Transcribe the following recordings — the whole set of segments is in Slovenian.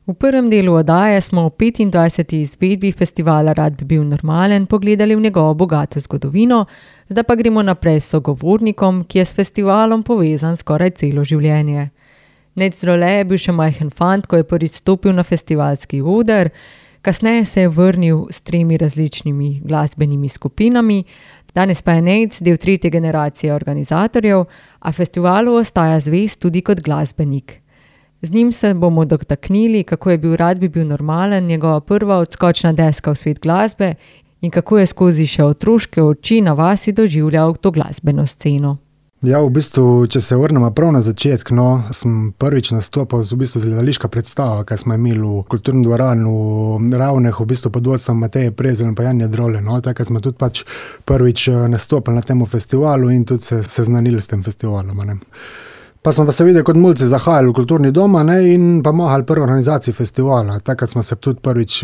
V prvem delu oddaje smo v 25. izvedbi festivala Rad bi bil normalen pogledali v njegovo bogato zgodovino, zdaj pa gremo naprej s sogovornikom, ki je s festivalom povezan skoraj celo življenje. Nec Drole je bil še majhen fant, ko je prvič stopil na festivalski oder, kasneje se je vrnil s 3 različnimi glasbenimi skupinami, danes pa je Nec del 3. generacije organizatorjev, a festivalu ostaja zvest tudi kot glasbenik. Z njim se bomo dotaknili, kako je bil Rad bi bil normalen, njegova prva odskočna deska v svet glasbe in kako je skozi še otroške oči na vasi doživljal to glasbeno sceno. Ja, v bistvu, če se vrnemo prav na začetek, sem prvič nastopal z gledališka predstava, kaj smo imeli v kulturnem dvoranu v Ravneh, v bistvu pod vodstvom Mateje Prezelj in pa Janje Drole. Takrat smo tudi prvič nastopili na tem festivalu in tudi se seznanili s tem festivalom. Pa smo pa se videli kot mulci zahajali v kulturni dom in pomagali prvi organizaciji festivala. Takrat smo se tudi prvič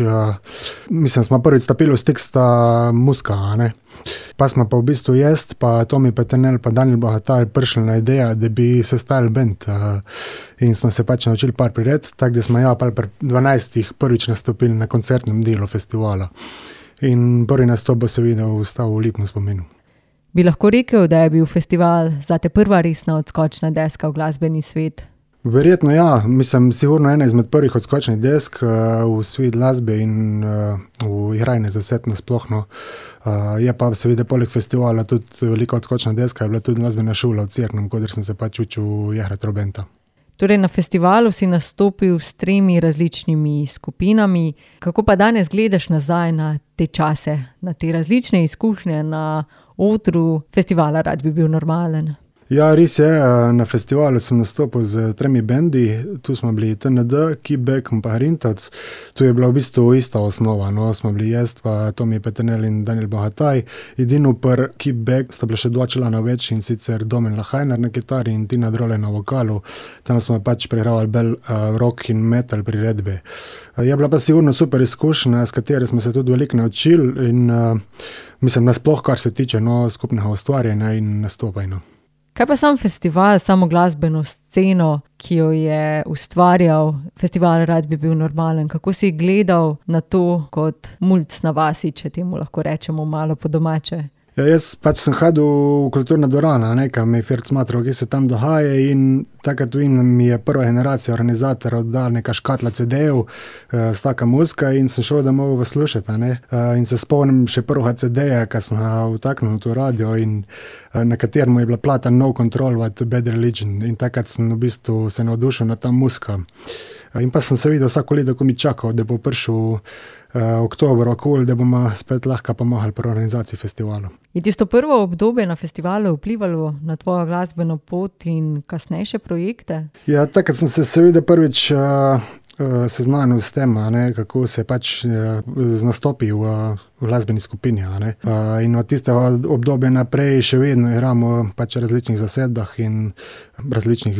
stopili v stik s ta Muska. Pa smo pa v bistvu jaz, pa Tomi Peternel, pa Daniel Bogataj prišli na idejo, da bi sestavili band. In smo se naučili par prired, tako da smo pri 12 prvič nastopili na koncertnem delu festivala. In prvi nastop bo seveda ostal v lepem spominu. Bi lahko rekel, da je bil festival zate prva resna odskočna deska v glasbeni svet? Verjetno ja, sigurno ena izmed prvih odskočnih desk v svet glasbe in v igranje zaset nasploh. Je pa seveda poleg festivala tudi velika odskočna deska, je bila tudi glasbena šola v Cerknem, kodr sem se učil igrati trobenta. Torej na festivalu si nastopil s 3 različnimi skupinami. Kako pa danes gledaš nazaj na te čase, na te različne izkušnje na odru festivala Rad bi bil normalen? Ja, res je, na festivalu sem nastopil z 3 bendi, tu smo bili TND, Kibek in pa Hrintavc. Tu je bila v bistvu ista osnova, smo bili jaz, pa Tomi Peternel in Daniel Bogataj. Edino pri Kibek sta bila še 2 člana več in sicer Domen Lahajner na kitari in Tina Drole na vokalu. Tam smo prigravali bolj rock in metal priredbe. Je bila pa sigurno super izkušnja, s katero smo se tudi veliko naučili in nasploh, kar se tiče skupnega ustvarjanja in nastopanja. Kaj pa sam festival, samo glasbeno sceno, ki jo je ustvarjal festival Rad bi bil normalen? Kako si gledal na to kot mulc na vasi, če temu lahko rečemo malo po domače? Ja, jaz sem hodil v kulturna dvorana, kam me je Ferc smatral, ki se tam dogaja in takrat mi je prva generacija organizatorjev dala neka škatla CD-jev s taka muzika in sem šel domov slušati. In se spomnim še prvega CD-ja, ki sem ga vtaknil v to radio in na katerem je bila plata No Control with Bad Religion in takrat sem v bistvu se navdušil na ta muzika. In pa sem se videl vsako leto, ko mi čakal, da bo prišel oktober okoli, da bomo spet lahko pomagali pri organizaciji festivala. Je tisto prvo obdobje na festivalu vplivalo na tvojo glasbeno pot in kasnejše projekte? Ja, takrat sem se seveda prvič seznanil s tem, kako se z nastopi v glasbeni skupini. In od tistega obdobja naprej še vedno igramo različnih zasedbah in različnih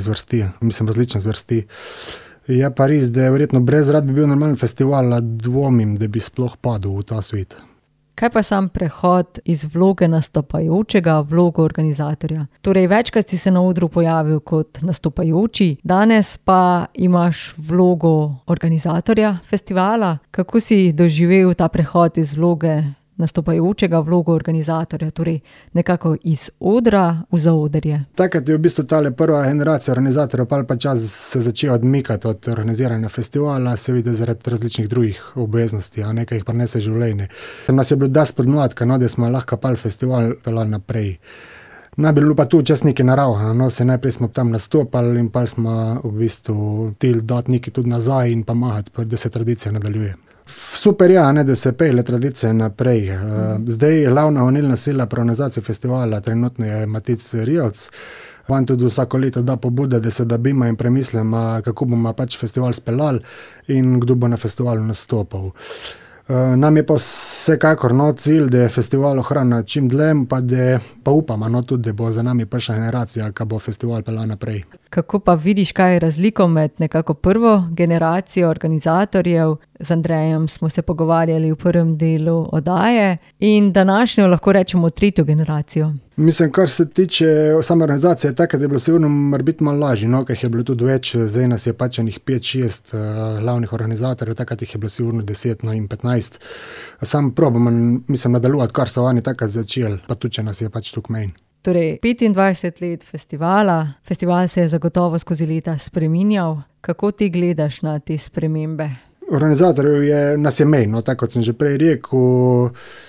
zvrsti. Je pa res, da je verjetno brez Rad bi bil normalen festival, dvomim, da bi sploh padel v ta svet. Kaj pa sam prehod iz vloge nastopajočega v vlogo organizatorja? Torej, večkrat si se na odru pojavil kot nastopajoči, danes pa imaš vlogo organizatorja festivala. Kako si doživel ta prehod iz vloge nastopajočega vlogo organizatorja, torej nekako iz odra v zaodrje? Takrat je v bistvu tale prva generacija organizatorjev pa čas se začel odmikati od organiziranja festivala, seveda zaradi različnih drugih obveznosti, nekaj jih prinese življenje. Nas je bilo dosti podmladka, da smo lahko festival pelali naprej. Najbolj bilo pa tu včasih nekaj naravno, najprej smo tam nastopali in pa smo v bistvu hteli dati nekaj tudi nazaj in pomagati, da se tradicija nadaljuje. Super je, da se pele tradicije naprej. Zdaj glavna gonilna sila pri organizaciji festivala trenutno je Matic Rioc. On tudi vsako leto da pobude, da se dobimo in premislimo, kako bomo festival speljali in kdo bo na festivalu nastopal. Nam je pa vsekakor cilj, da je festival ohrana čim dlje, pa upamo tudi, da bo za nami prša generacija, ki bo festival peljala naprej. Kako pa vidiš, kaj je razliko med nekako prvo generacijo organizatorjev, z Andrejem smo se pogovarjali v prvem delu oddaje, in današnjo, lahko rečemo, tretjo generacijo? Mislim, kar se tiče same organizacije, je tako, da je bilo sigurno morbiti malo lažje, no, ker je bilo tudi več, zdaj nas je pač enih 5-6 glavnih organizatorjev, takrat jih je bilo sigurno 10, no, in 15. Sam probamo, mislim, nadaljevati, kar so oni takrat začeli, pa tudi, če nas je pač tukaj manj. Torej, 25 let festivala, festival se je zagotovo skozi leta spreminjal. Kako ti gledaš na te spremembe? Organizatorjev nas je manj, no, tako kot sem že prej rekel,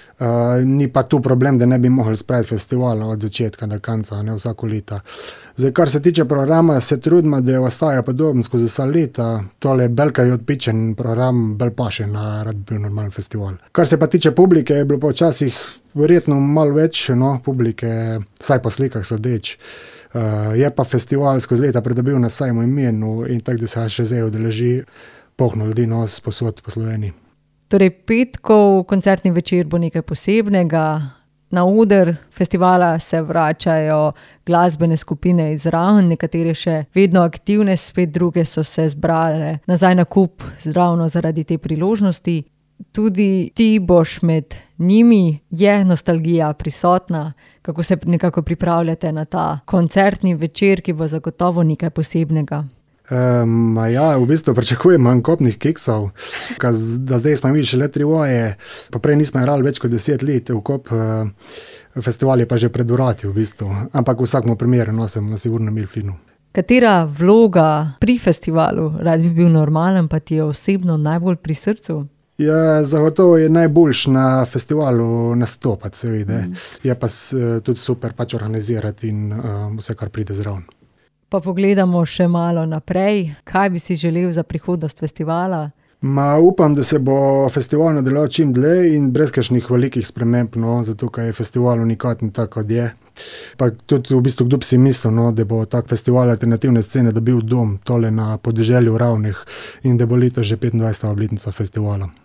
ni pa tu problem, da ne bi mogli spraviti festivala od začetka do konca, ne vsako leta. Zdaj, kar se tiče programa, se trudimo, da ostaja podoben skozi vsa leta. Tole je belka je odpičen program, bel paše na Rad bi bil normalen festival. Kar se pa tiče publike, je bilo pa včasih verjetno malo več, no, publike, vsaj po slikah sodeč. Je pa festival skozi leta pridobil na sajmu imenu in tako, da se še zdaj udeleži polno ljudi, no, posod po Sloveniji. Torej, petkov koncertni večer bo nekaj posebnega. Na oder festivala se vračajo glasbene skupine iz Raven, nekatere še vedno aktivne, spet druge so se zbrale nazaj na kup ravno zaradi te priložnosti. Tudi ti boš med njimi, je nostalgija prisotna, kako se nekako pripravljate na ta koncertni večer, ki bo zagotovo nekaj posebnega? Ja, v bistvu pričakujem manj kopnih kiksov, da zdaj smo imeli še le 3 voje, pa prej nismo igrali več kot 10 let v kop, festival je pa že pred vrati v bistvu, ampak v vsakem primeru sem na sigurno imel fino. Katera vloga pri festivalu Rad bi bil normalen pa ti je osebno najbolj pri srcu? Ja, zagotovo je najboljš na festivalu nastopati, seveda. Je pa tudi super pač organizirati in vse, kar pride zraven. Pa pogledamo še malo naprej. Kaj bi si želel za prihodnost festivala? Upam, da se bo festival nadaljeval čim dlje in brez kakšnih velikih sprememb, no, zato ker je festival unikatni tako, kot je. Pa tudi v bistvu kdo bi si mislil, no, da bo tak festival alternativne scene dobil dom tole na podeželju Ravnih in da bo letos že 25. obletnica festivala.